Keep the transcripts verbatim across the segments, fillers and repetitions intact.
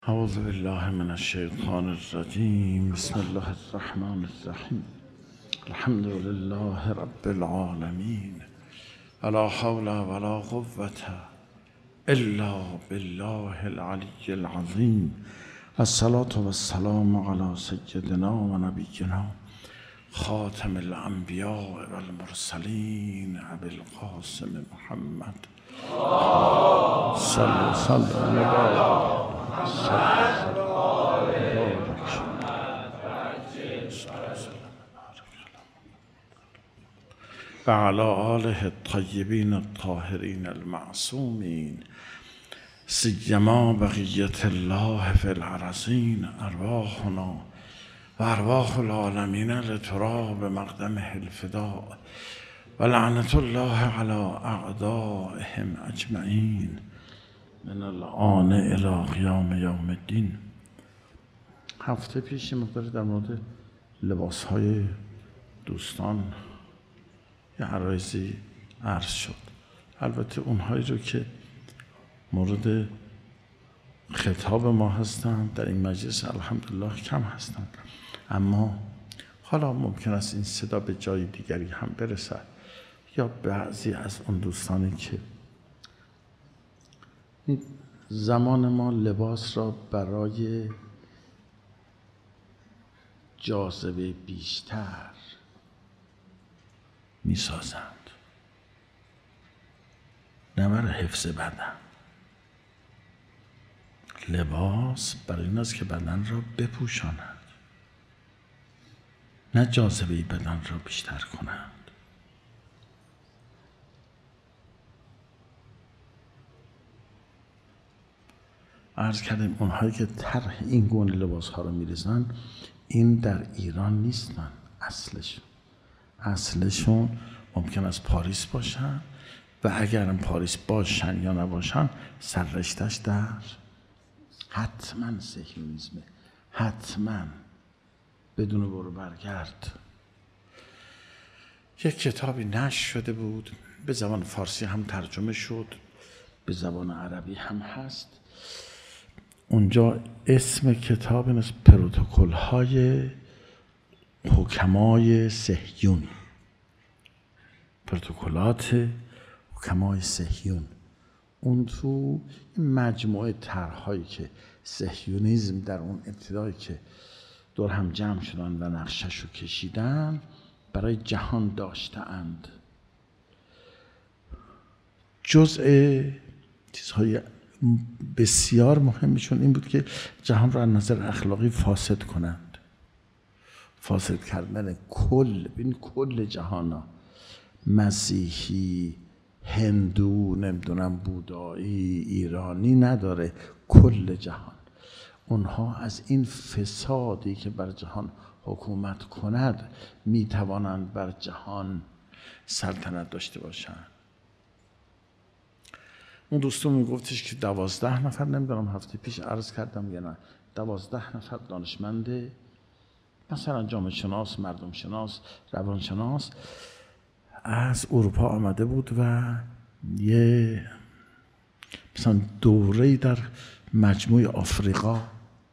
اعوذ بالله من الشیطان الرجیم بسم الله الرحمن الرحیم الحمد لله رب العالمین ولا حول ولا قوة الا بالله العلی العظیم الصلاة والسلام علی سیدنا و نبینا خاتم الانبیاء والمرسلین ابی القاسم محمد صلی صلی علی و علی آله الطیبین الطاهرین المعصومین سیما بقیة الله فی الارضین ارواحنا و ارواح العالمین لتراب مقدمه الفداء و لعنة الله علی اعدائهم اجمعین من الآن الی قیام یوم الدین. هفته پیش مقداری در مورد لباس های دوستان یه عرایزی عرض شد. البته اونهایی رو که مورد خطاب ما هستند در این مجلس الحمدلله کم هستند، اما حالا ممکن است این صدا به جای دیگری هم برسد یا بعضی از اون دوستانی که زمان ما لباس را برای جاذبه بیشتر می سازند، نه برای حفظ بدن. لباس برای این است که بدن را بپوشاند، نه جاذبه بدن را بیشتر کنند. عرض کردیم اونهایی که طرح این گونه لباس ها رو می‌ریزن این در ایران نیستن. اصلشون اصلشون ممکن است پاریس باشن و اگرم پاریس باشن یا نباشن سررشتش در حتما صهیونیسمه، حتما بدون برو برگرد. یک کتابی نشر شده بود، به زبان فارسی هم ترجمه شد، به زبان عربی هم هست. اونجا اسم کتاب این است پروتکل های حکمای صهیون، پروتکلات حکمای صهیون. اون تو مجموعه طرح‌هایی که صهیونیسم در اون ابتدایی که دور هم جمع شدن و نقشه‌شو کشیدن برای جهان داشته‌اند. جزء چیزهای بسیار مهمشون این بود که جهان را از نظر اخلاقی فاسد کنند. فاسد کردن کل این کل جهانا، مسیحی، هندو، نمیدونم بودایی، ایرانی نداره، کل جهان. اونها از این فسادی که بر جهان حکومت کند میتوانند بر جهان سلطنت داشته باشند. اون دوستون میگفتش که دوازده نفر، نمیدونم هفته پیش عرض کردم یا نه، دوازده نفر دانشمند مثلا جامعه شناس، مردم شناس، روان شناس از اروپا آمده بود و یه مثلا دوره‌ای در مجموعه آفریقا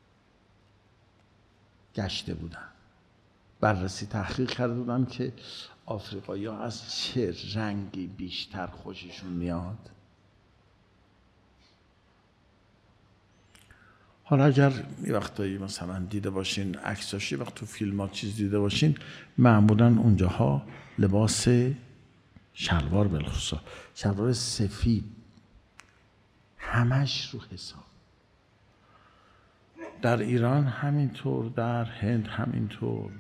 گشته بودن، بررسی تحقیق کرده بودن که آفریقایی‌ها از چه رنگی بیشتر خوششون میاد. حالا اگر یه وقتایی مثلا دیده باشین عکساشی، وقت تو فیلم ها چیز دیده باشین، معمولا اونجاها لباس شلوار، بالخصوص شلوار سفید، همش رو حساب. در ایران همینطور، در هند همینطور.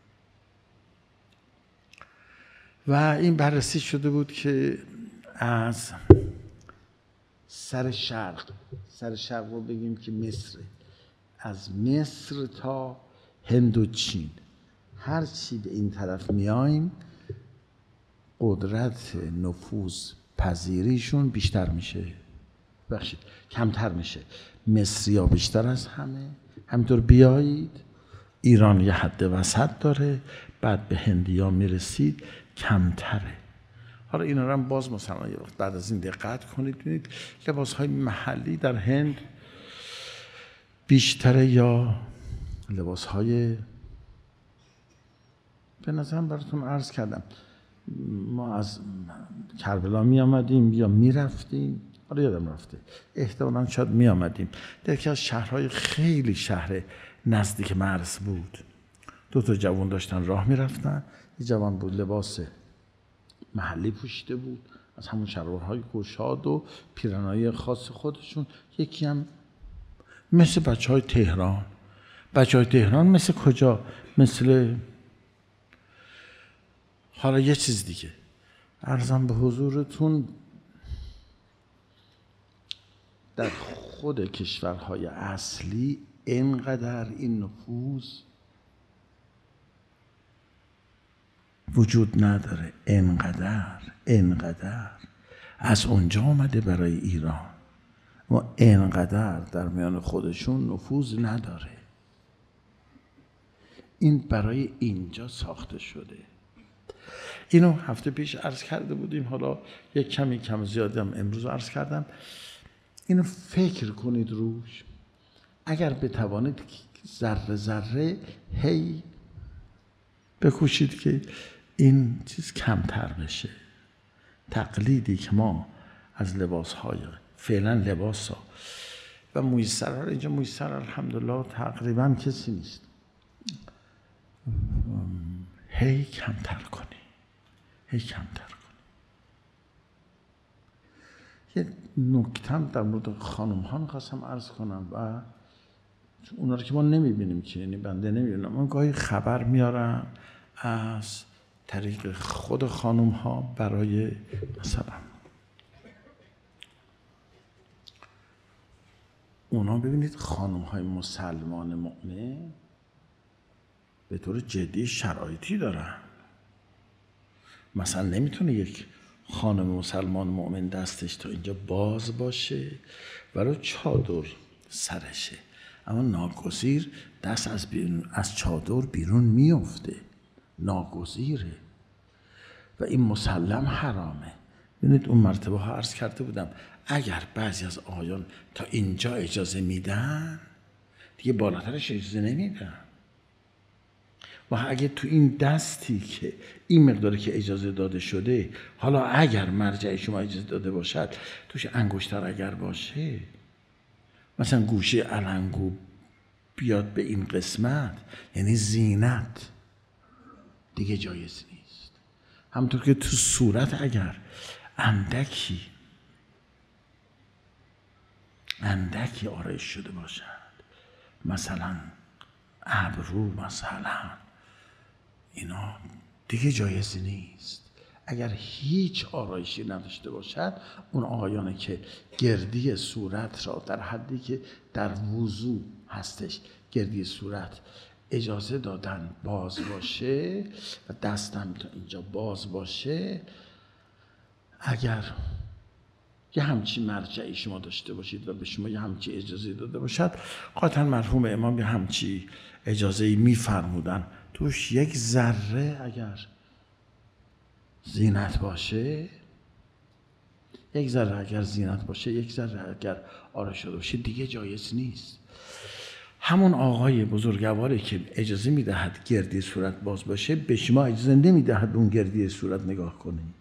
و این بررسی شده بود که از سر شرق، سر شرق رو بگیم که مصر، از مصر تا هند و چین، هر چی به این طرف میایم قدرت نفوذ پذیریشون بیشتر میشه، بخشید کمتر میشه. مصری ها بیشتر از همه، همینطور بیایید ایران یه حد وسط داره، بعد به هندی ها میرسید کمتره. حالا اینا رو هم باز مثلا یه وقت بعد از این دقت کنید، ببینید لباس های محلی در هند بیشتر یا لباس های به نظرم براتون عرض کردم ما از کربلا می آمدیم یا می رفتیم، آره یادم رفته، احتمالاً شاید می آمدیم در یکی از شهرهای خیلی شهر نزدیک مرز بود. دو تا جوان داشتن راه می رفتن، یه جوان بود لباس محلی پوشیده بود از همون شلوارهای گشاد و پیرنهای خاص خودشون، یکی هم مثل بچه های تهران. بچه های تهران مثل کجا؟ مثل حالا یه چیز دیگه عرضم به حضورتون، در خود کشورهای اصلی اینقدر این نفوذ وجود نداره، اینقدر اینقدر از اونجا آمده برای ایران، ما اینقدر در میان خودشون نفوذ نداره. این برای اینجا ساخته شده. اینو هفته پیش عرض کرده بودیم، حالا یک کمی کم زیادی هم امروز عرض کردم. اینو فکر کنید روش، اگر بتوانید ذره ذره هی بکوشید که این چیز کمتر بشه. تقلیدی که ما از لباس‌های فعلا لباسا و موی سرار، اینجا موی سرار الحمدلله تقریبا کسی نیست، هی کمتر کنی، هی کمتر کنی. یه نکتم در مورد خانم ها می‌خواستم عرض کنم و اونا رو که ما نمی‌بینیم که، یعنی بنده نمی‌بینم، من گاهی خبر میارم از طریق خود خانم ها برای مثلا اونا، ببینید خانم های مسلمان مؤمن به طور جدی شرایطی دارن. مثلا نمیتونه یک خانم مسلمان مؤمن دستش تا اینجا باز باشه برای چادر سرشه، اما ناگزیر دست از بیرون از چادر بیرون میفته، ناگزیره و این مسلم حرامه. ببینید اون مرتبه ها عرض کرده بودم اگر بعضی از آیان تا اینجا اجازه میدن دیگه بالاترش اجازه نمیدن، و اگه تو این دستی که این مقداری که اجازه داده شده، حالا اگر مرجع شما اجازه داده باشد توش انگشتر اگر باشه، مثلا گوشه علنگو بیاد به این قسمت، یعنی زینت، دیگه جایز نیست. همونطور که تو صورت اگر اندکی اندکی آرایش شده باشد، مثلا ابرو، مثلا اینا دیگه جایز نیست. اگر هیچ آرایشی نداشته باشد، اون آقایانه که گردی صورت را در حدی که در وضو هستش گردی صورت اجازه دادن باز باشه و دستم تا اینجا باز باشه، اگر یه همچی مرجعی شما داشته باشید و به شما یه همچی اجازه داده باشد، قاطعا مرحوم امام یه همچی اجازه‌ای می‌فرمودن، توش یک ذره اگر زینت باشه، یک ذره اگر زینت باشه، یک ذره اگر آرایش شده باشه، دیگه جایز نیست. همون آقای بزرگواری که اجازه میدهد گردی صورت باز باشه، به شما اجازه نمیدهد اون گردی صورت نگاه کنید.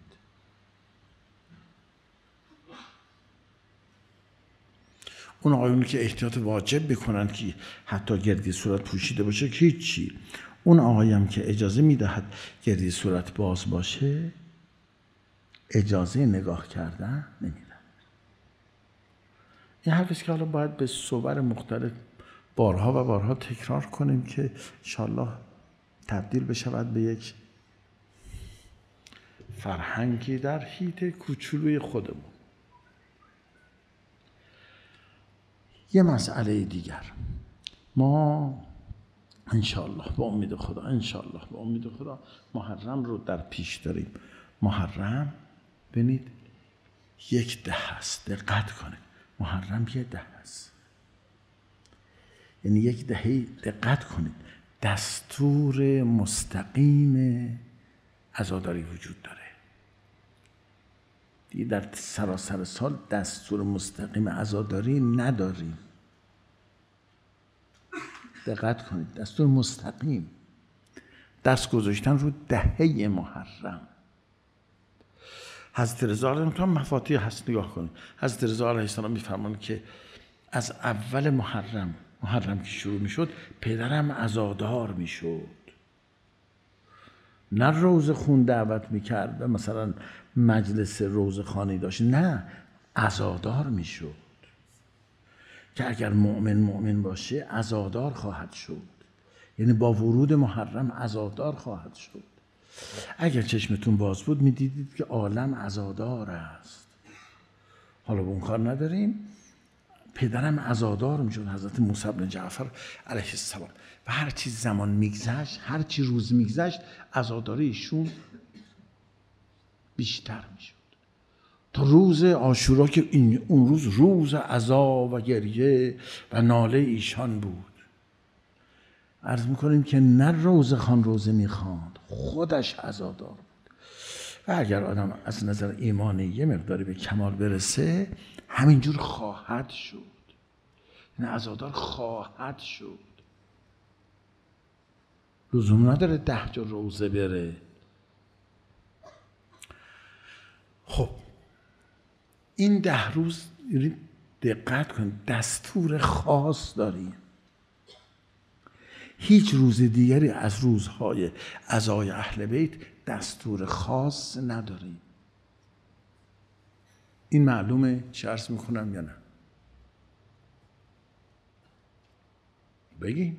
اون آقایونی که احتیاط واجب بکنن که حتی گردی صورت پوشیده باشه که هیچی، اون آقایی هم که اجازه میدهد گردی صورت باز باشه، اجازه نگاه کردن نمیدن. این حرفیست که حالا باید به صور مختلف بارها و بارها تکرار کنیم که انشاءالله تبدیل بشود به یک فرهنگی در حیط کوچولوی خودمون. یه مسئله دیگر، ما انشاءالله با امید خدا انشاءالله با امید خدا محرم رو در پیش داریم. محرم ببینید یک ده هست، دقت کنید، محرم یه ده هست، یعنی یک دهه. دقت کنید، دستور مستقیم عزاداری وجود داره. دیگه در سراسر سال دستور مستقیم عزاداری نداریم. دقت کنید، دستور مستقیم دست گذاشتن رو دهه محرم. حضرت رضا نمیتونم مفاتیح هست نگاه کنید. حضرت رضا علیه السلام میفرمایند که از اول محرم محرم که شروع میشد پدرم عزادار میشد، نه روزه خون دعوت میکرد و مثلا مجلس روزه خانی داشت، نه عزادار میشد که اگر مؤمن مؤمن باشه عزادار خواهد شد، یعنی با ورود محرم عزادار خواهد شد. اگر چشمتون باز بود میدیدید که عالم عزادار است. حالا به اون کار نداریم. پدرم عزادار میشد، حضرت موسی بن جعفر علیه السلام، و هر چی زمان میگذشت، هر چی روز میگذشت، عزاداری ایشون بیشتر میشد تا روز عاشورا که این اون روز روز عزا و گریه و ناله ایشان بود. عرض میکنیم که نه روزه خان روزه میخواند، خودش عزادار بود. و اگر آدم از نظر ایمانی یه مقداری به کمال برسه همینجور خواهد شد، یعنی عزادار خواهد شد. لزوم نداره ده جا روزه بره. خب این ده روز دقت کن دستور خاص داریم. هیچ روز دیگری از روزهای عزای اهل بیت دستور خاص نداریم. این معلومه چه عرض میکنم یا نه؟ بگیم.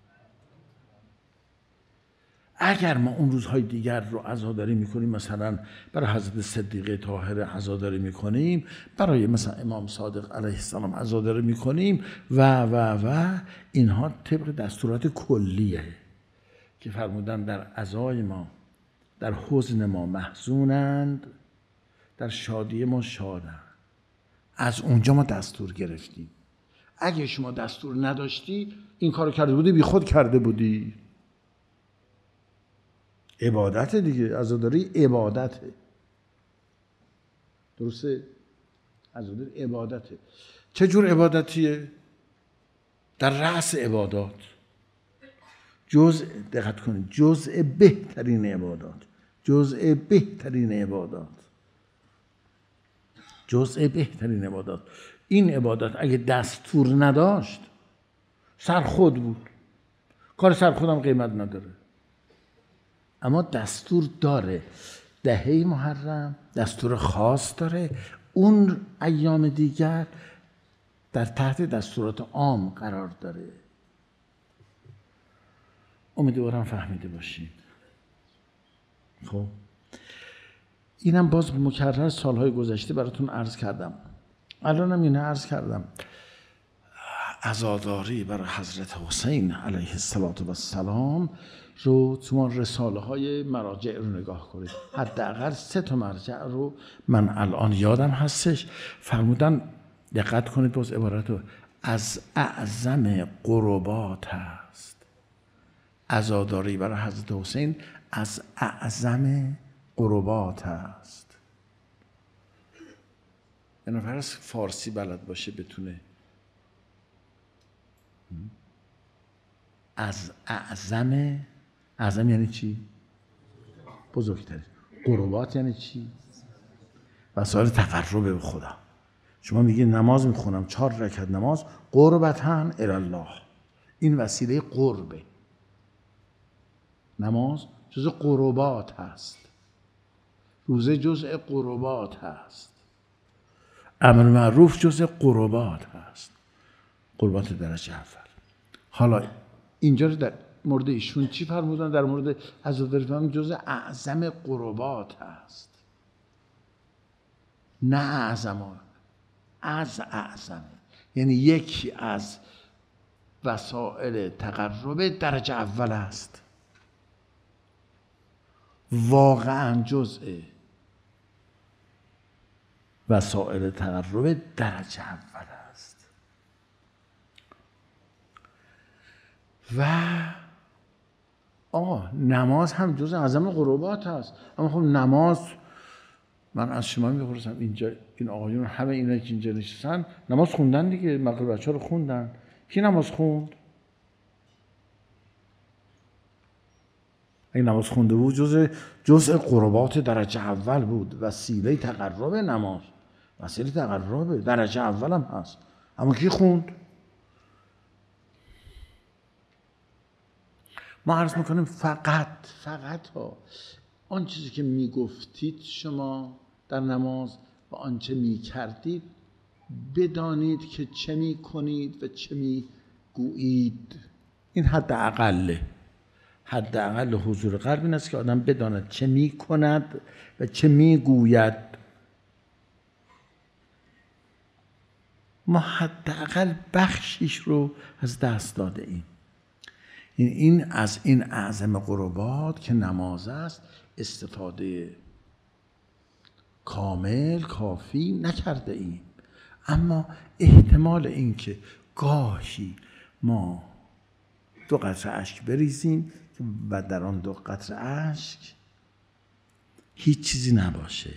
اگر ما اون روزهای دیگر رو عزاداری میکنیم، مثلا برای حضرت صدیقه طاهره عزاداری میکنیم، برای مثلا امام صادق علیه السلام عزاداری میکنیم و و و اینها طبق دستورات کلیه که فرمودن در عزای ما، در حزن ما محزونند، در شادی ما شادند. از اونجا ما دستور گرفتیم. اگه شما دستور نداشتی این کارو کرده بودی، بی خود کرده بودی. عبادت دیگه، عزاداری عبادته. درسته؟ عزاداری عبادته. چه جور عبادتیه؟ در رأس عبادات، جزء، دقت کنید، جزء بهترین عبادات، جزء بهترین عبادات، جزء بهترین عبادات. این عبادت اگه دستور نداشت سر خود بود. کار سر خودم قیمت نداره، اما دستور داره. دهه محرم دستور خاص داره، اون ایام دیگر در تحت دستورات عام قرار داره. امیدوارم فهمیده باشید. خب اینم باز مکرر سالهای گذشته براتون عرض کردم، الانم اینه عرض کردم. عزاداری برای حضرت حسین علیه السلام رو تو رساله های مراجع رو نگاه کنید. حداقل سه تا مرجع رو من الان یادم هستش فرمودن، دقت کنید باز عبارت رو، از اعظم قربات هست. عزاداری برای حضرت حسین از اعظم قربات هست. یعنی فرض فارسی بلد باشه بتونه از اعظم، اعظم یعنی چی؟ بزرگتر. قربات یعنی چی؟ وسایل تقرب به خدا. شما میگی نماز میخونم، چهار رکعت نماز، قربتن الله، این وسیله قربه. نماز جزء قربات هست، روزه جزء قربات هست، امر معروف جزء قربات هست، قربات درجه اول. حالا اینجا رو در مورد ایشون چی فرمودن؟ در مورد عزاداری فرمودن جزء اعظم قربات هست، نه اعظم، از اعظم، یعنی یکی از وسائل تقرب درجه اول است، واقعا جزء وسائل تقرب درجه اول است. و آه نماز هم جزء اعظم قربات هست. اما خب نماز، من از شما میپرسم، اینجا این آقایون همه اینا که اینجا نشستن نماز خوندن دیگه، مغرب بچه ها رو خوندن. کی نماز خوند؟ اگه نماز خونده بود جزء جزء قربات درجه اول بود، وسیله تقرب نماز، وسیله تقرب درجه اول هم هست. اما کی خوند؟ ما عرض میکنیم فقط فقط ها آن چیزی که میگفتید شما در نماز و آنچه میکردید بدانید که چه میکنید و چه میگویید. این حد اقله. حد اقل حضور قلب این است که آدم بداند چه میکند و چه میگوید. ما حد اقل بخشیش رو از دست داده ایم. این این از این اعظم قربات که نماز است استفاده کامل کافی نکرده ایم. اما احتمال این که گاهی ما دو قطره اشک بریزیم و در آن دو قطره اشک هیچ چیزی نباشه،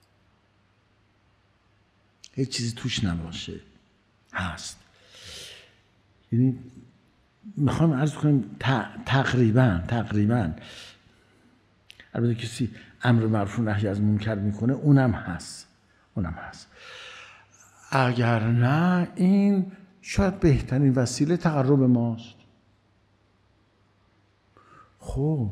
هیچ چیزی توش نباشه، هست. یعنی میخوام عرض کنیم تقریبا تقریبا البته کسی امر معروف و نهی از منکر میکنه اونم هست اونم هست اگر نه این شاید بهترین وسیله تقرب ماست. خب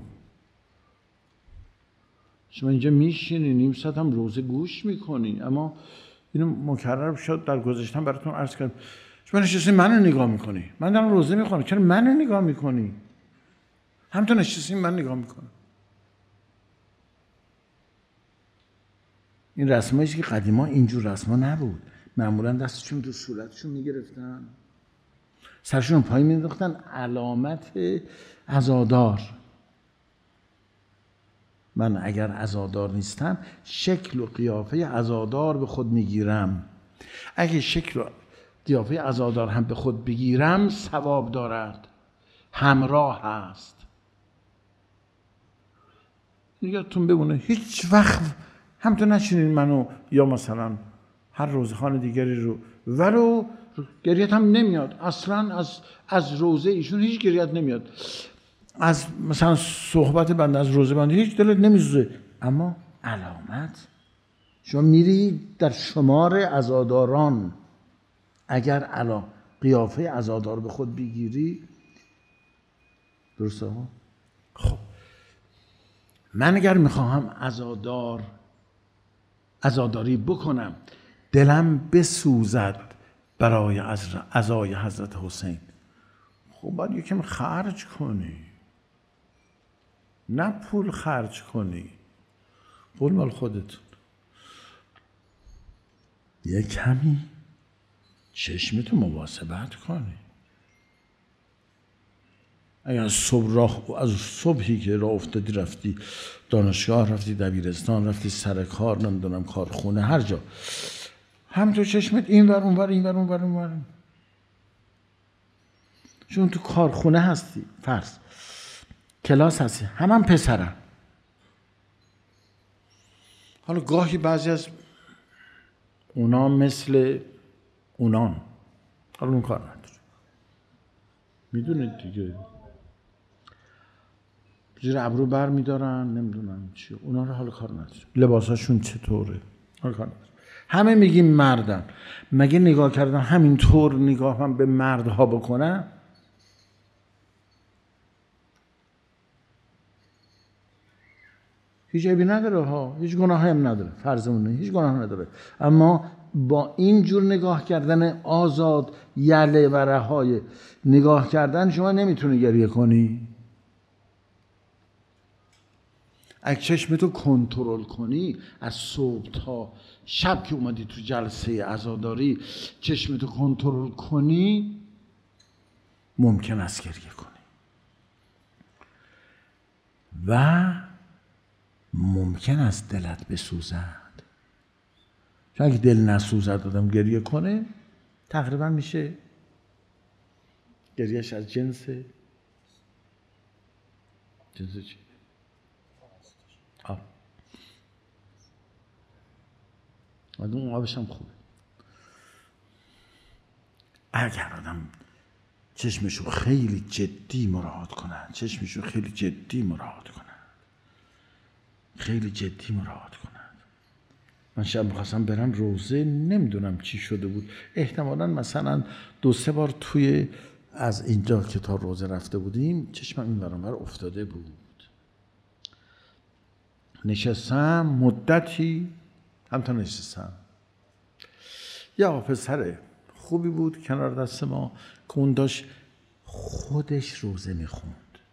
شما اینجا میشینی نیم ساعت هم روزه گوش میکنی، اما اینو مکرر شد در گذشتن براتون عرض کردم. شما نشستی منو نگاه میکنی، من دارم روزه میخونم، چرا منو نگاه میکنی؟ همتون نشستی من نگاه میکنم. این رسمایی که قدیما اینجور رسما نبود. معمولا دستشون تو صورتشون میگرفتن، سرشون پایین مینداختن، علامت عزادار. من اگر عزادار نیستم شکل و قیافه عزادار به خود میگیرم. اگه شکل و قیافه عزادار هم به خود بگیرم ثواب دارد، همراه هست. یادتون بمونه هیچ وقت همتون نشینین منو یا مثلا هر روزخوان دیگری رو ولو گریت هم نمیاد اصلا، از از روزه ایشون هیچ گریت نمیاد، از مثلا صحبت بنده از روزه بنده هیچ دلت نمیسوزه، اما علامت شما میری در شمار عزاداران، اگر علا قیافه عزادار به خود بگیری درسته ها؟ خب من اگر میخواهم عزادار عزاداری بکنم، دلم بسوزد برای عزای حضرت حسین، خب باید یکم خرج کنی، نه پول خرج کنی، پول مال خودتون. یه کمی چشمتو محاسبت کنی. اگر از صبح راه از صبحی که راه افتادی رفتی دانشگاه، رفتی دبیرستان، رفتی سر کار، نمیدونم کارخونه، هر جا، هم تو چشمت این ور اون ور این ور اون ور اون ور، چون تو کارخونه هستی، فرض کلاس هستی، هم هم پسرن. حالا گاهی بعضی از اونا مثل اونان، حالا اون کار نداره، میدونید دیگه، زیر ابرو بر میدارن، نمیدونم چی، اونا رو حال کار نداره، لباساشون چطوره حال کار نداره. همه میگیم مردن، مگه نگاه کردن همینطور نگاه هم به مردها بکنن؟ هیچ عیبی نداره ها، هیچ گناهی هم نداره، فرضمونه هیچ گناه نداره، اما با این جور نگاه کردن آزاد یله و رهای نگاه کردن شما نمیتونی گریه کنی. اگه چشمتو کنترل کنی، از صبح تا شب که اومدی تو جلسه عزاداری چشمتو کنترل کنی، ممکن است گریه کنی و ممکن است دلت بسوزد. چون اگه دل نسوزد آدم گریه کنه، تقریبا میشه گریهش از جنس جنس چی؟ آب. اون آبش هم خوبه. اگر آدم چشمشو خیلی جدی مراعات کنه، چشمشو خیلی جدی مراعات کنه، خیلی جدی مراعات کنند. من شب میخواستم برم روزه، نمیدونم چی شده بود، احتمالاً مثلا دو سه بار توی از اینجا که تا روزه رفته بودیم چشمم این ور اون ور افتاده بود. نشستم مدتی، هم تا نشستم یا پسر خوبی بود کنار دست ما که اون داشت خودش روزه میخوند.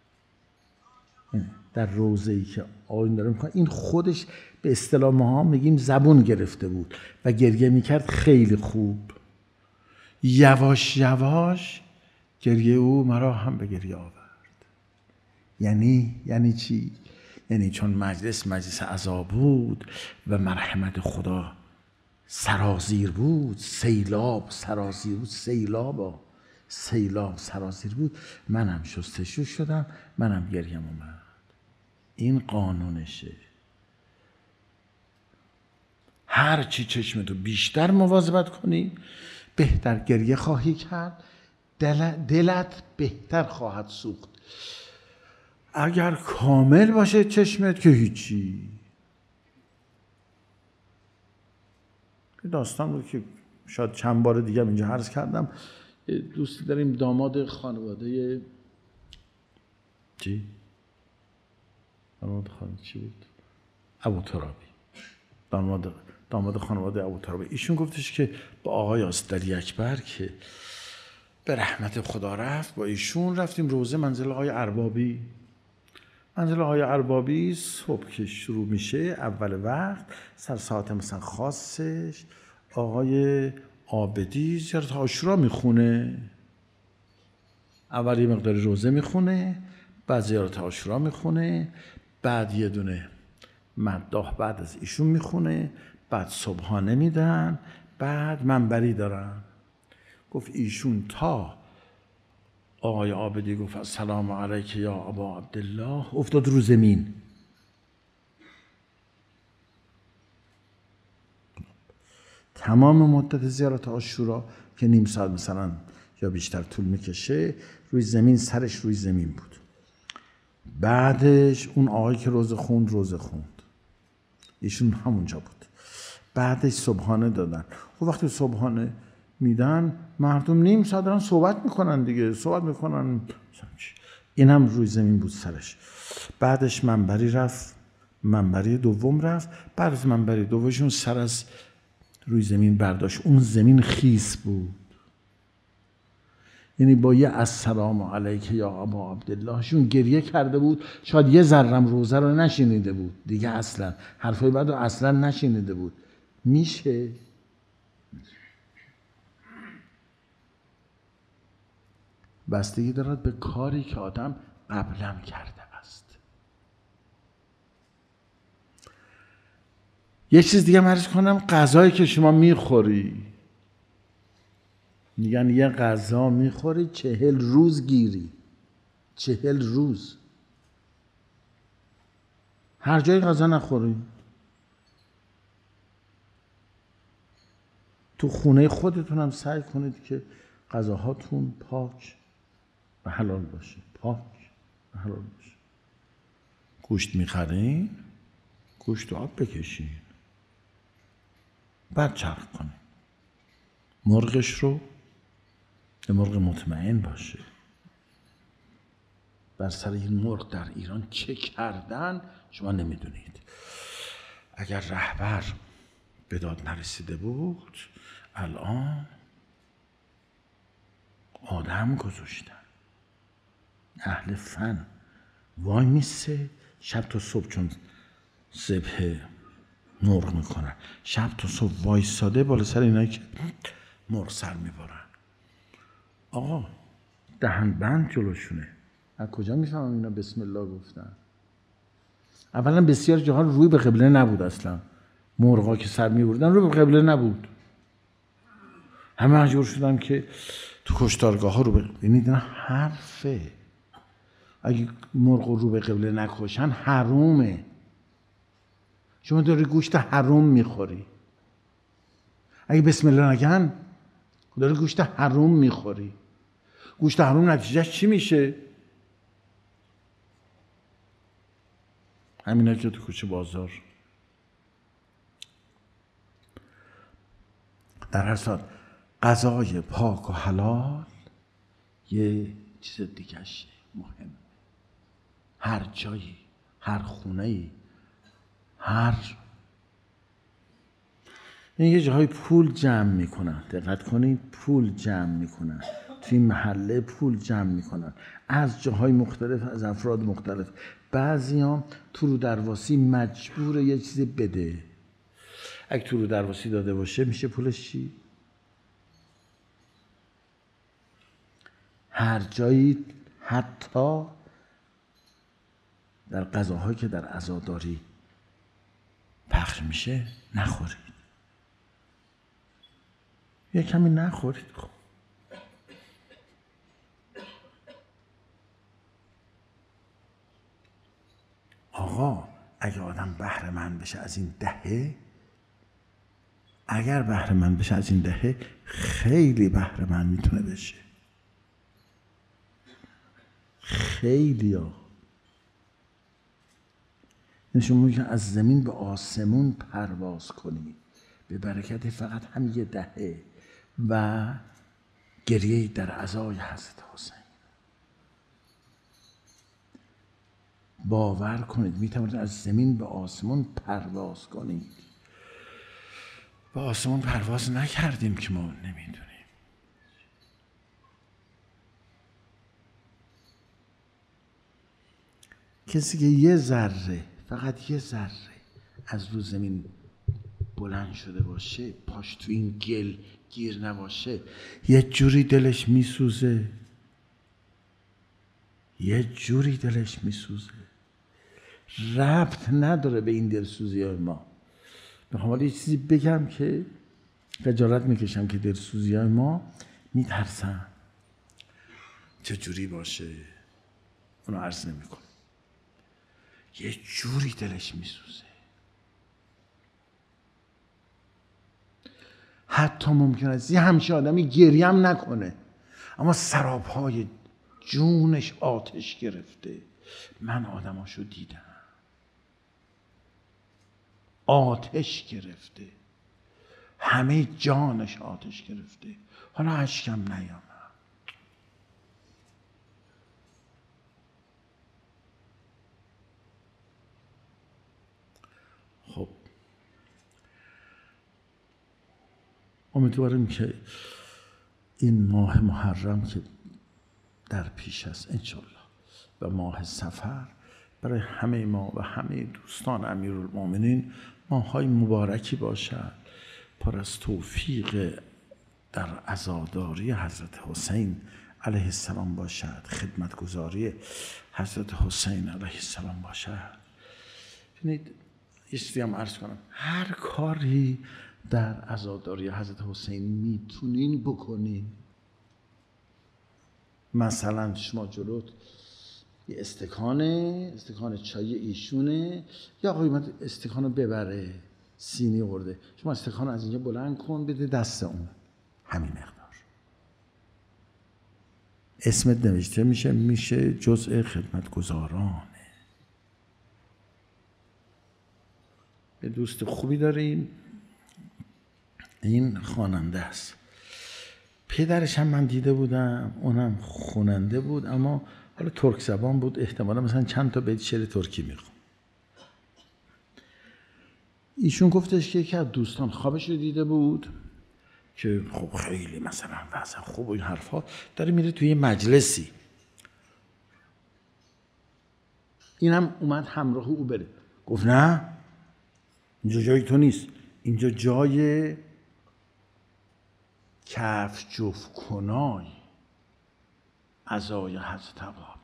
در روزه‌ای که آیین داره میخوند، این خودش به اصطلاح ما میگیم زبون گرفته بود و گریه میکرد خیلی خوب. یواش یواش گریه او مرا هم به گریه آورد. یعنی یعنی چی؟ یعنی چون مجلس مجلس عذاب بود و مرحمت خدا سرازیر بود، سیلاب سرازیر بود، سیلاب سیلاب سرازیر بود، منم شستشو شدم، منم گریم اومد. این قانونشه. هر چی چشمتو بیشتر مواظبت کنی بهتر گریه خواهی کرد، دل دلت بهتر خواهد سوخت. اگر کامل باشه چشمت که هیچی. داستان بود که شاید چند بار دیگه اینجا عرض کردم. دوستی داریم داماد خانواده چی؟ داماد خانواده چی بود؟ ابوترابی. داماد داماد خانواده ابوترابی. ایشون گفتش که با آقای آستری اکبر که به رحمت خدا رفت، با ایشون رفتیم روزه منزل آقای اربابی. منزل آقای اربابی صبح که شروع میشه اول وقت سر ساعت مثلا خاصش آقای عابدی زیارت عاشورا میخونه. اول یه مقدار روزه میخونه، بعد زیارت عاشورا میخونه، بعد یه دونه مداح بعد از ایشون میخونه، بعد صبحانه میدن، بعد منبری دارن. گفت ایشون تا آقای عابدی گفت السلام علیک یا ابا عبدالله افتاد رو زمین. تمام مدت زیارت عاشورا که نیم ساعت مثلا یا بیشتر طول میکشه روی زمین، سرش روی زمین بود. بعدش اون آقایی که روزه خوند روزه خوند، ایشون همونجا بود. بعدش صبحانه دادن. خب وقتی صبحانه میدن مردم نیم ساعت دارن صحبت میکنن دیگه، صحبت میکنن. این هم روی زمین بود سرش. بعدش منبری رفت، منبری دوم رفت. بعد از منبری دومشون سر از روی زمین برداشت. اون زمین خیس بود. یعنی با یه السلام علیک یا ابا عبدالله شون گریه کرده بود. شاید یه ذرم روزه رو نشینیده بود دیگه، اصلا حرفای بعد رو اصلا نشینیده بود. میشه بستگی دارد به کاری که آدم قبلا کرده است. یه چیز دیگه عرض کنم، غذایی که شما میخوری، میگن یه غذا میخوری چهل روز گیری. چهل روز هر جای غذا نخوری، تو خونه خودتون هم سعی کنید که غذاهاتون پاک و حلال باشه. پاک و حلال باشه. گوشت میخرین، گوشت رو آب بکشین، بعد چرخ کنین. مرغش رو یه مرغ مطمئن باشه. بر سر این مرغ در ایران چه کردن شما نمیدونید. اگر رهبر به داد نرسیده بود الان آدم گذاشتن. اهل فن وای میسه شب تا صبح، چون ذبح مرغ میکنن، شب تا صبح وایساده بالا سر اینایی که مرغ سر میبرن. آقا دهن بند جلوشونه. از کجا میفهمم اینا بسم الله گفتن؟ اولا بسیار جاها روی به قبله نبود. اصلا مرغا که سر میبردن روی به قبله نبود. همه مجبور شدن که تو کشتارگاه ها رو به قبله. یعنی دیدن حرفه. اگه مرغ رو به قبله نکشن حرومه. شما داری گوشت حروم میخوری. اگه بسم الله نگن داری گوشت حروم میخوری. گوشت حروم نتیجهش چی میشه؟ همینا که تو کوچه بازار. در هر صورت غذای پاک و حلال یه چیز دیگه‌شه مهم. هر جایی، هر خونه‌ای، هر این یه جاهای پول جمع میکنن، دقت کنید، پول جمع میکنن توی محله، پول جمع میکنن از جاهای مختلف، از افراد مختلف. بعضی هم تو رو درواسی مجبور یه چیزی بده. اگه تو رو درواسی داده باشه میشه پولش چی؟ هر جایی، حتی در غذاهایی که در عزاداری پخش میشه نخورید، یه کمی نخورید. خب آقا اگه آدم بهره مند بشه از این دهه، اگر بهره مند بشه از این دهه، خیلی بهره مند میتونه بشه. خیلی ها شما میگن از زمین به آسمون پرواز کنید به برکت فقط هم یه دهه و گریه در عزای حضرت حسین. باور کنید میتونید از زمین به آسمون پرواز کنید. به آسمون پرواز نکردیم که ما نمیدونیم. کسی که یه ذره، فقط یه ذره از رو زمین بلند شده باشه، پاش تو این گل گیر نباشه، یه جوری دلش میسوزه، یه جوری دلش میسوزه. ربط نداره به این دلسوزی های ما. میخوام حالا یه چیزی بگم که خجالت میکشم که دلسوزی های ما میترسن چه جوری باشه، اونو عرض نمیکنم. یه جوری دلش میسوزه، حتی ممکن است یه همچه آدمی گریه هم نکنه اما سرابهای جونش آتش گرفته. من آدماشو دیدم آتش گرفته، همه جانش آتش گرفته، حالا اشکم نیامد. خب امیدواریم که این ماه محرم که در پیش است انشالله و ماه صفر برای همه ما و همه دوستان امیرالمومنین ماه‌های مبارکی باشد، پر از توفیق در عزاداری حضرت حسین علیه السلام باشد، خدمتگزاری حضرت حسین علیه السلام باشد. ببینید یه چیزی هم عرض کنم، هر کاری در عزاداری حضرت حسین میتونین بکنین. مثلا شما جلوت یه استکانه، استکان چای ایشونه، یا آقای اومد استکانو ببره، سینی خورده، شما استکانو از اینجا بلند کن بده دست اون، همین مقدار اسمت نوشته میشه، میشه جزء خدمتگزارانه. یه دوست خوبی داریم، این خواننده است، پدرش هم من دیده بودم، اونم خواننده بود اما حالا ترک زبان بود، احتمالا مثلا چند تا بیت شعر ترکی میخوام. ایشون گفتش که یکی از دوستان خوابش رو دیده بود که خب خیلی مثلا وضع خوب و این حرفا، داره میره توی مجلسی، اینم اومد همراه او بره. گفت نه اینجا جای تو نیست، اینجا جای کفش جفت کنای عزای حضرت عبدالله،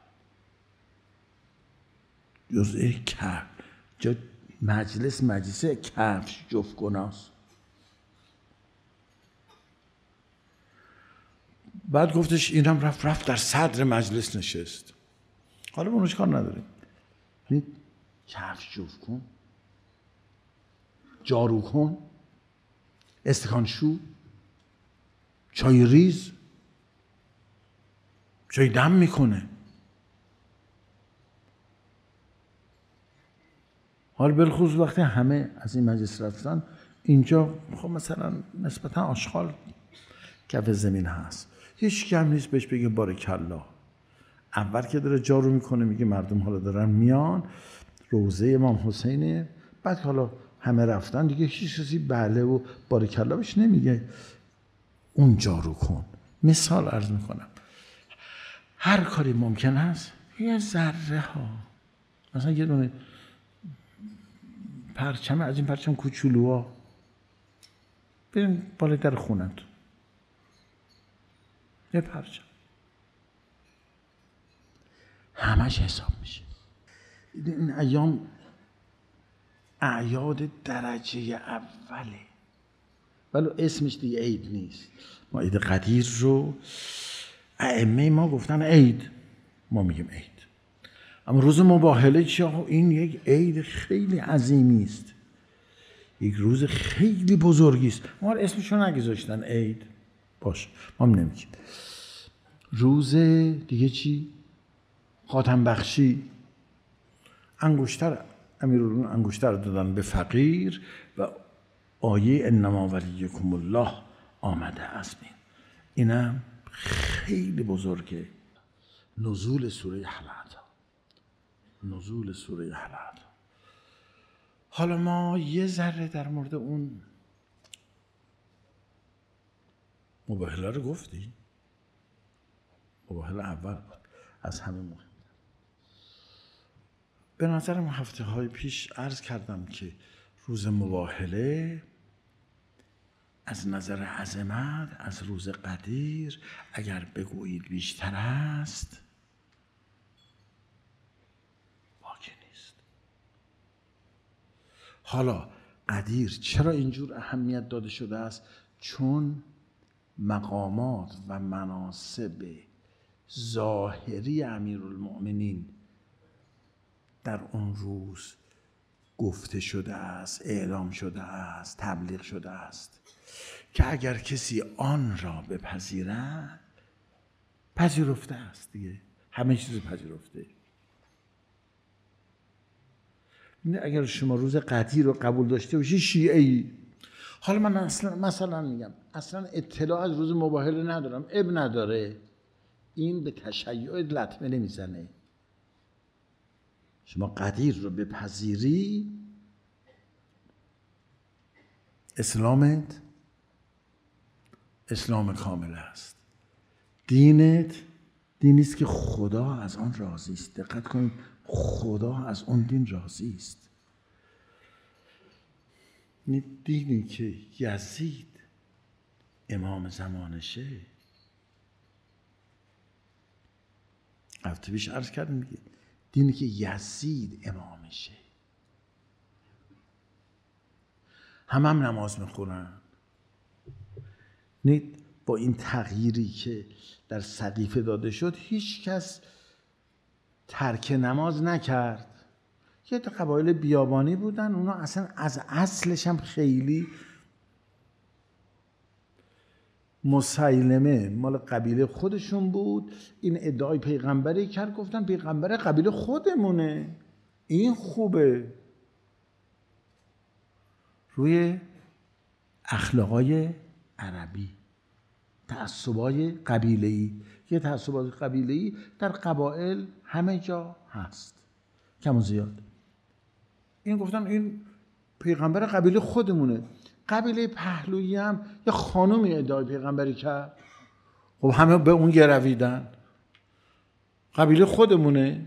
جزء کف جا مجلس مجلس کفش جفت کناست. بعد گفتش اینم رفت رفت در صدر مجلس نشست. حالا اونوش کار نداریم، کفش جفت کن، جارو کن، استکان شو، چای ریز، چای دم میکنه. حال بالخصوص وقتی همه از این مجلس رفتن، اینجا خب مثلا نسبتا آشغال کف زمین هست، هیچ کم نیست بهش بگه بارکالله. اول که داره جارو میکنه میگه مردم حالا دارن میان، روضه امام حسینه، بعد حالا همه رفتن دیگه هیچ کسی بله و بارکالله بهش نمیگه اون جارو کن. مثال عرض میکنم، هر کاری ممکن است یه ذره ها، مثلا یه دونه پرچم از این پرچم کوچولوها بریم بالای در خونتون، یه پرچم همش حساب میشه. این ایام اعیاد درجه اوله، ولی اسمش دیگه عید نیست. ما عید قدیر رو ائمه ما گفتن عید، ما میگیم عید. اما روز مباهله چه؟ این یک عید خیلی عظیمی است، یک روز خیلی بزرگی است. ما اسمشو نگذاشتن عید، باش ما هم نمیگیم. روز دیگه چی؟ خاتم بخشی. انگشتر امیرالمومنین انگشتر دادن به فقیر و آیه انما ولیکم الله آمده است. اینم خیلی بزرگه. نزول سوره حلقه، نزول سوره حلقه. حالا ما یه ذره در مورد اون مباهله رو گفتیم. مباهله اول از همه مهم. به نظرم هفته های پیش عرض کردم که روز مباهله از نظر عظمت از روز قدیر اگر بگویید بیشتر است باقی نیست. حالا قدیر چرا اینجور اهمیت داده شده است؟ چون مقامات و مناصب ظاهری امیرالمؤمنین در اون روز گفته شده است، اعلام شده است، تبلیغ شده است که اگر کسی آن را بپذیرد پذیرفته است دیگه، همه چیز پذیرفته. اگر شما روز قدیر رو قبول داشته باشی شیعه‌ای. حالا من اصلا مثلا میگم اصلا اطلاع از روز مباهله ندارم، اب نداره، این به تشیع لطمه نمیزنه. شما قدیر رو بپذیری اسلامت اسلام کامل است. دینت دینی است که خدا از آن راضی است. دقت کنید، خدا از اون دین راضی است. دینی که یزید امام زمانشه، هفته پیش عرض کردم میگه دینی که یزید امامشه، همه هم نماز میخونن. نید با این تغییری که در صحیفه داده شد هیچ کس ترک نماز نکرد. یه قبایل بیابانی بودن، اونا اصلا از اصلش هم خیلی، مسیلمه مال قبیله خودشون بود، این ادعای پیغمبری کرد، گفتن پیغمبر قبیله خودمونه، این خوبه. روی اخلاقای عربی، تعصبای قبیله‌ای، یه تعصبات قبیله‌ای در قبایل همه جا هست کم و زیاد. این گفتن این پیغمبر قبیله خودمونه. قبیله پهلویی هم یه خانومی ادعای پیغمبری کرد، خب همه به اون گرویدن، قبیله خودمونه.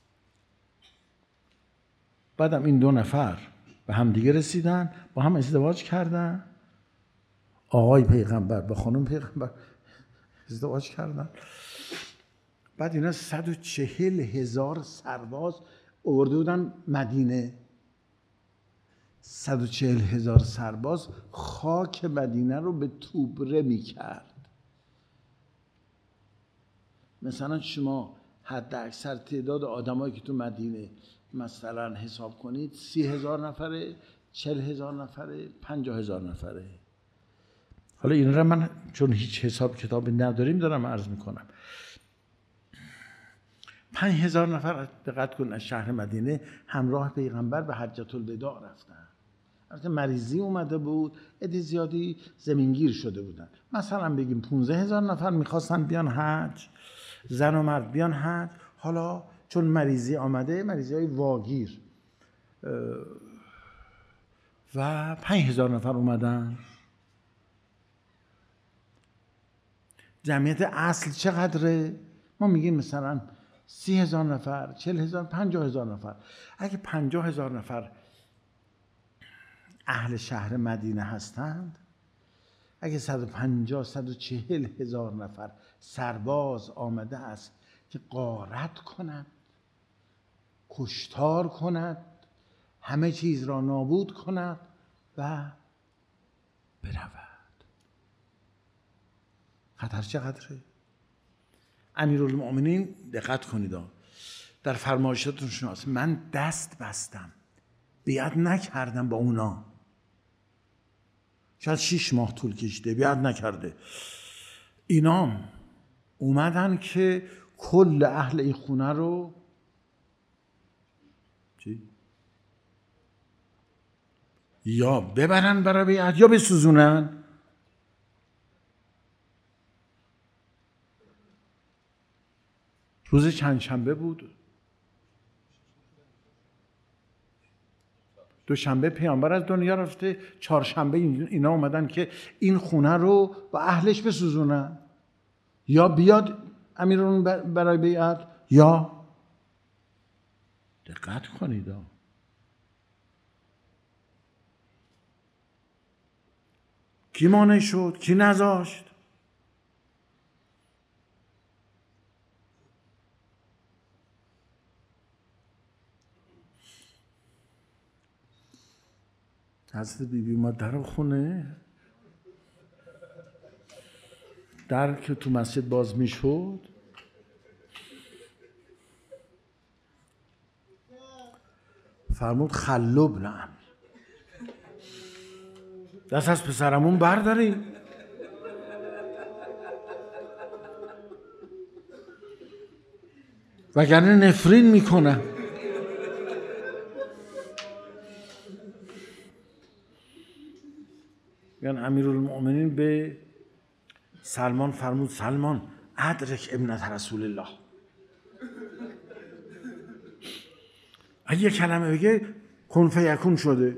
بعدم این دو نفر به هم دیگه رسیدن، با هم ازدواج کردن، آقای پیغمبر با خانم پیغمبر ازدواج کردن. بعد اینا صد و چهل هزار سرباز آورده بودن مدینه. صد و چهل هزار سرباز خاک مدینه رو به توبره می کرد. مثلا شما حد اکثر تعداد آدمایی که تو مدینه مثلا حساب کنید سی هزار نفره، چهل هزار نفره، پنجاه هزار نفره. حالا این را من چون هیچ حساب کتابی نداریم دارم عرض میکنم. پنج هزار نفر دقت کن از شهر مدینه همراه پیغمبر به حجة الوداع رفتن. البته مریضی اومده بود، عده زیادی زمینگیر شده بودن. مثلا بگیم پانزده هزار نفر میخواستن بیان حج، زن و مرد بیان حج. حالا چون مریضی آمده، مریضی های واگیر، و پنج هزار نفر اومدن. جمعیت اصل چقدره؟ ما میگیم مثلا سی هزار نفر، چل هزار، پنجاه هزار نفر. اگه پنجاه هزار نفر اهل شهر مدینه هستند، اگه صد و پنجاه صد و چهل هزار نفر سرباز آمده است که غارت کند، کشتار کند، همه چیز را نابود کند و برود، خطر چقدره؟ امیرالمؤمنین دقت کنید، در فرمایشاتون شناس من دست بستم، بیعت نکردم با اونا. شاید شیش ماه طول کشیده، بیعت نکرده. اینا اومدن که کل اهل این خونه رو چی؟ یا ببرن برای بیعت یا بسوزونن. روز چند شنبه بود، دوشنبه پیامبر از دنیا رفته، چهارشنبه اینا اومدن که این خونه رو با اهلش بسوزونن، یا بیاد امیرون برای بیعت یا دقت کنید. کی مانع شد؟ کی نذاشت؟ حضرت بی بی اومد در خونه، در که تو مسجد باز میشد، فرمود خلو ابن، دست از پسرمون برداریم. وگرنه نفرین میکنه. یعنی امیرالمؤمنین به سلمان فرمود سلمان ادرک ابنت رسول الله. اگه کلمه بگه کن فیکون شده.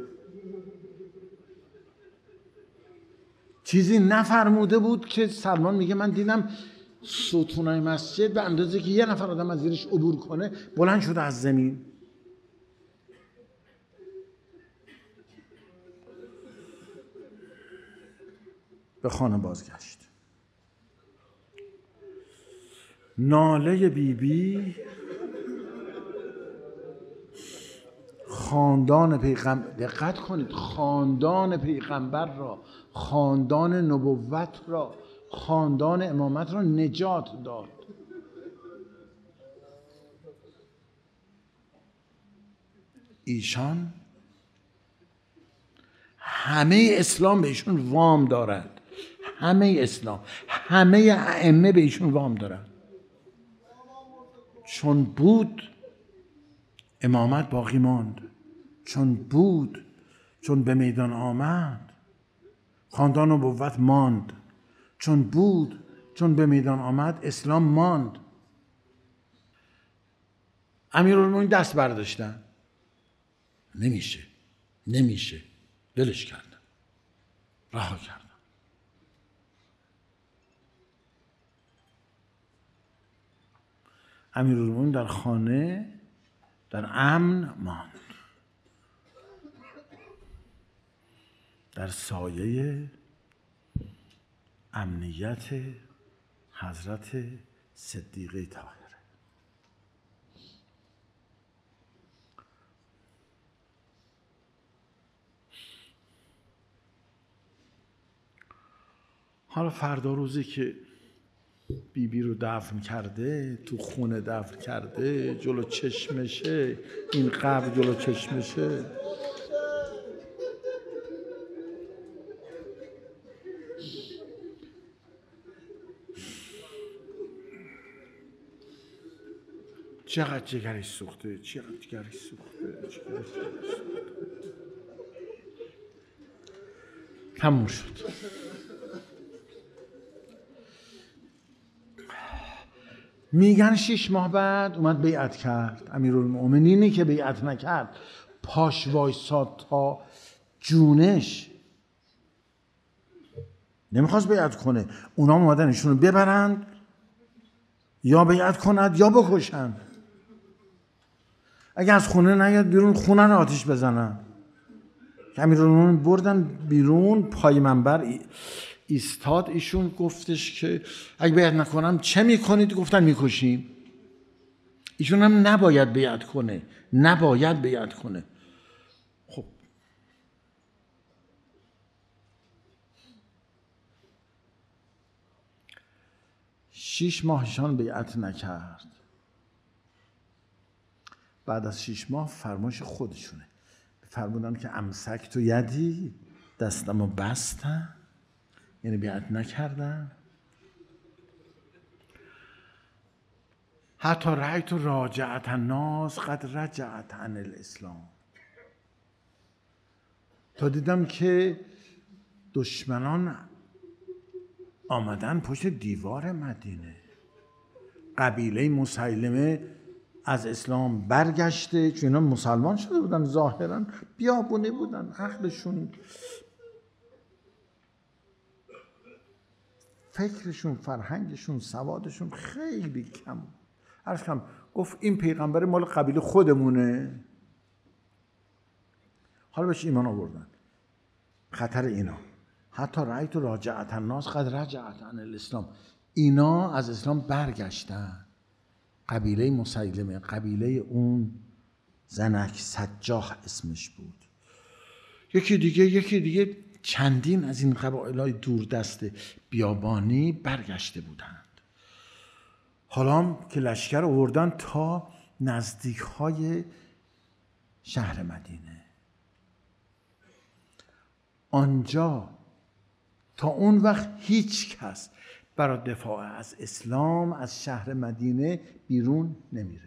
چیزی نفرموده بود که سلمان میگه من دیدم ستونای مسجد به اندازه که یه نفر آدم از زیرش عبور کنه بلند شده از زمین. به خانه بازگشت. ناله بی بی خاندان پیغمبر، دقت کنید، خاندان پیغمبر را، خاندان نبوت را، خاندان امامت را نجات داد. ایشان همه اسلام به ایشون وام دارد، همه اسلام، همه ائمه به ایشون وام دارد. چون بود امامت باقی ماند، چون بود، چون به میدان آمد خاندان نبوت ماند، چون بود، چون به میدان آمد اسلام ماند. امیرالمومنین دست برداشتن، نمیشه نمیشه دلش کردن، رها کردن. امیرالمومنین در خانه در امن ماند، در سایه امنیت حضرت صدیقه طاهره. حالا فردا روزی که بی بی رو دفن کرده، تو خونه دفن کرده، جلو چشمشه، این قبر جلو چشمشه، چقدر جگرش سوخته، چقدر جگرش سوخته، چقدر سوخته. تموم شد. میگن شش ماه بعد اومد بیعت کرد. امیرالمؤمنینی که بیعت نکرد پاش وایساد تا جونش، نمیخواست بیعت کنه. اونا اومدن ایشونو ببرند یا بیعت کند یا بکشند. اگه از خونه نیاد بیرون خونه رو آتیش بزنن. امیرالمؤمنین بردن بیرون، پای منبر ایستاد. ایشون گفتش که اگه بیعت نکنم چه میکنید؟ گفتن میکشیم. ایشون هم نباید بیعت کنه، نباید بیعت کنه. خب شیش ماهشان بیعت نکرد. بعد از شیش ماه فرمایش خودشونه، فرمودن که امسک تو یدی، دستمو بستن، یعنی بیعت نکردن. حتی رأیت راجعت الناس قد رجعت عن الاسلام، تا دیدم که دشمنان آمدن پشت دیوار مدینه. قبیله مسیلمه از اسلام برگشته، چون اینا مسلمان شده بودن، ظاهرا بیابونه بودن، عقلشون، فکرشون، فرهنگشون، سوادشون خیلی کم. عرض کم گفت این پیغمبر مال قبیله خودمونه، حالا بهش ایمان آوردن. خطر اینا حتی رأیت راجعت الناس قد رجعت عن الاسلام، اینا از اسلام برگشتن. قبیله مسیلمه، قبیله اون زنک سجاح اسمش بود. یکی دیگه یکی دیگه چندین از این قبایل‌های دوردست بیابانی برگشته بودند. حالا که لشکر آوردن تا نزدیک‌های شهر مدینه، آنجا تا اون وقت هیچ کس برای دفاع از اسلام از شهر مدینه بیرون نمیره.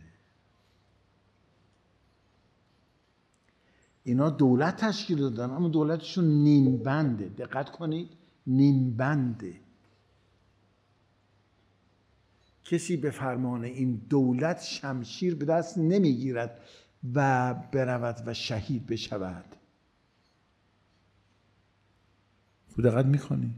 اینا دولت تشکیل دادن، اما دولتشون نیم بنده. دقت کنید، نیم بنده. کسی به فرمان این دولت شمشیر به دست نمیگیرد و برود و شهید بشود. خود دقت میکنید.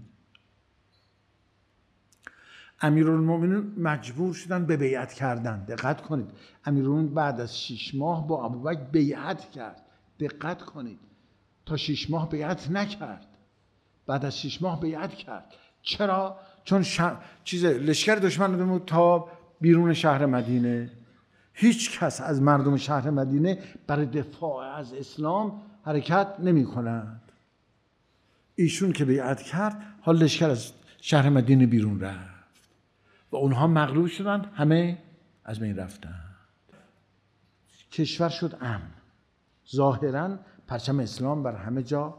امیرالمؤمنین مجبور شدن به بیعت کردن. دقت کنید، امیرالمؤمنین بعد از شش ماه با ابوبکر بیعت کرد. دقت کنید، تا شش ماه بیعت نکرد، بعد از شش ماه بیعت کرد. چرا؟ چون ش... چیز لشکر دشمن رو تا بیرون شهر مدینه. هیچ کس از مردم شهر مدینه برای دفاع از اسلام حرکت نمی کند. ایشون که بیعت کرد، حال لشکر از شهر مدینه بیرون رفت و اونها مغلوب شدند، همه از بین رفتند. کشور شد امن. ظاهراً پرچم اسلام بر همه جا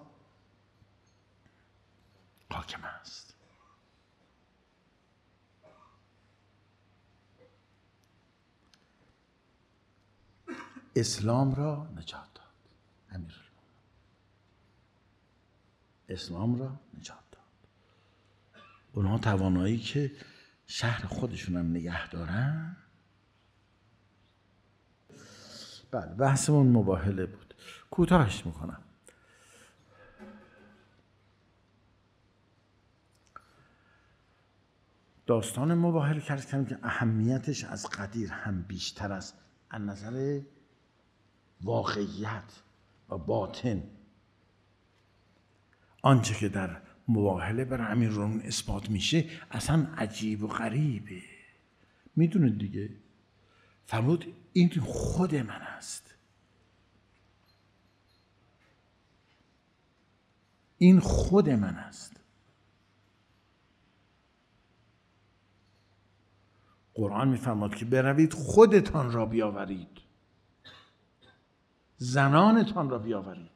حاکم است. اسلام را نجات داد امیرالمؤمنین. اسلام را نجات داد. اونها توانایی که شهر خودشون هم نگه دارن. بله، بحثمون مباهله بود، کوتاهش میکنم. داستان مباهله کرد کردیم که اهمیتش از قدیر هم بیشتر است از نظر واقعیت و باطن. آنچه که در مباهله بر امیرالمؤمنین اثبات میشه اصلا عجیب و غریبه. میدونید دیگه، فرمود این خود من است، این خود من است. قرآن میفرماد که بروید خودتان را بیاورید، زنانتان را بیاورید،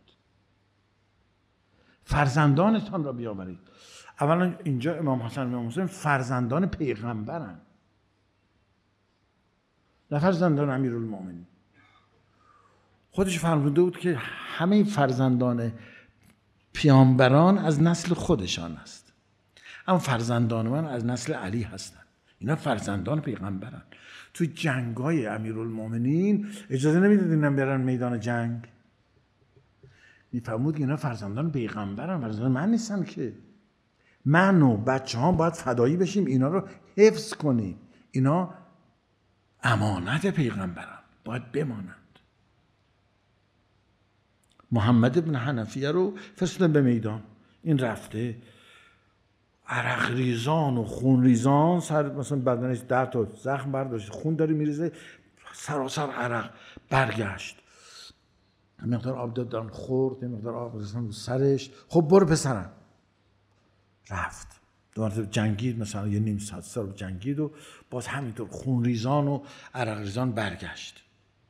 فرزندانتان را بیاورید. اولا اینجا امام حسن و امام حسین فرزندان پیغمبرن، نه فرزندان امیرالمومنین. خودش فرموده بود که همه فرزندان پیامبران از نسل خودشان است، اما فرزندان من از نسل علی هستن. اینا فرزندان پیغمبرن. تو جنگای امیرالمومنین اجازه نمیداد اینا برن میدان جنگ. میفهمود که اینا فرزندان پیغمبرن، فرزندان من نیستن که. من و بچه ها باید فدایی بشیم، اینا رو حفظ کنیم. اینا امانت پیغمبرن، باید بمانند. محمد ابن حنفیه رو فرستادن به میدان. این رفته عرق ریزان و خون ریزان، سر مثلا بدنش ده تا زخم برداشت، خون داره میریزه، سراسر عرق. برگشت، مقدار آب دادن خورد، مقدار آب رسیدن رو سرش. خب برو پسرم. رفت دوباره جنگید، مثلا یه نیم ساعت سر جنگید و باز همینطور خون ریزان و عرق ریزان برگشت.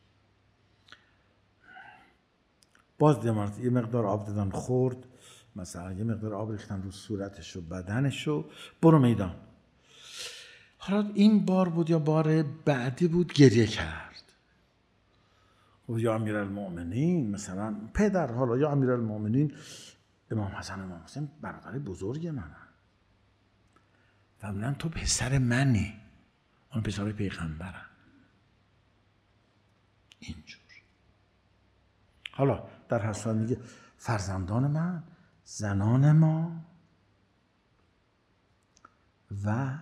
باز یه مقدار آب دادن خورد، مثلا یه مقدار آب ریختن رو صورتش و بدنش و برو میدان. حالا این بار بود یا بار بعدی بود، گریه کرد. و یا امیرالمومنین مثلا پدر، حالا یا امیرالمومنین امام حسن امام حسین برادر بزرگ منن، فهمیدن تو پسر منی، اون پسر پیغمبرن. اینجور. حالا در حسن میگه فرزندان من، زنان ما و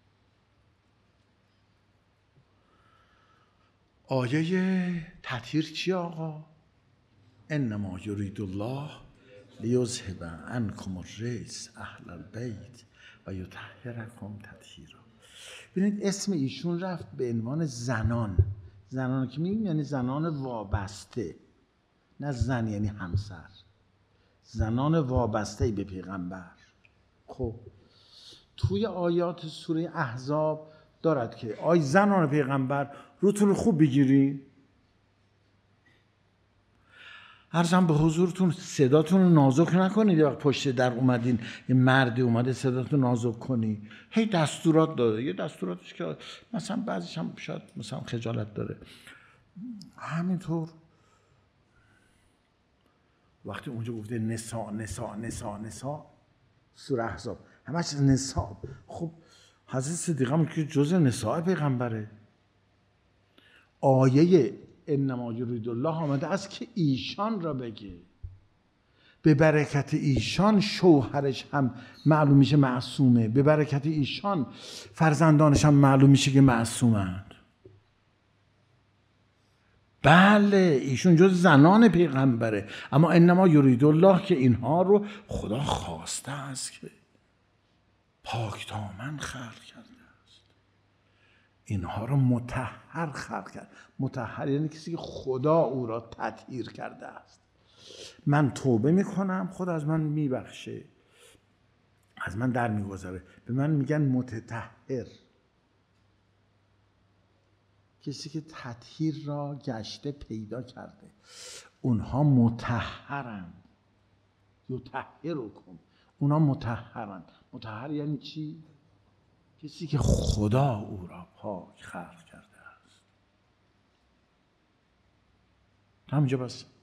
آیه تطهیر چی آقا؟ انما یرید الله لیذهب عنکم الرجس اهل البیت و یطهرکم تطهیرا. ببینید اسم ایشون رفت به عنوان زنان. زنان که میگیم یعنی زنان وابسته، نه زن یعنی همسر، زنان وابسته به پیغمبر. خب توی آیات سوره احزاب دارد که آی زنان پیغمبر روتون خوب بگیری. عرضم به حضورتون صداتون رو نازک نکنید. یه وقت پشت در اومدین یه مردی اومده صداتون نازک کنی، هی دستورات داره. یه دستوراتش که مثلا بعضیش هم شاید مثلا خجالت داره. همینطور وقتی اونجا گفته نساء نساء نساء نساء سوره احزاب همش نساء، خب حضرت صدیقه هم که جزء نساء پیغمبره. آیه انما یرید الله آمده است که ایشان را بگه. به برکت ایشان شوهرش هم معلوم میشه معصومه، به برکت ایشان فرزندانش هم معلوم میشه که معصومند. بله ایشون جز زنان پیغمبره، اما انما یرید الله که اینها رو خدا خواسته است که پاک دامن خلق کرده است، اینها رو مطهر خلق کرد. مطهر یعنی کسی که خدا او را تطهیر کرده است. من توبه میکنم، خدا از من میبخشه، از من در میگذاره. به من میگن متطهر، کسی که تطهیر را گشته پیدا کرده. اونها مطهرند. یطهرکم، اونها مطهرند. مطهر یعنی چی؟ کسی که خدا او را پاک خلق کرده است. همینجا بس.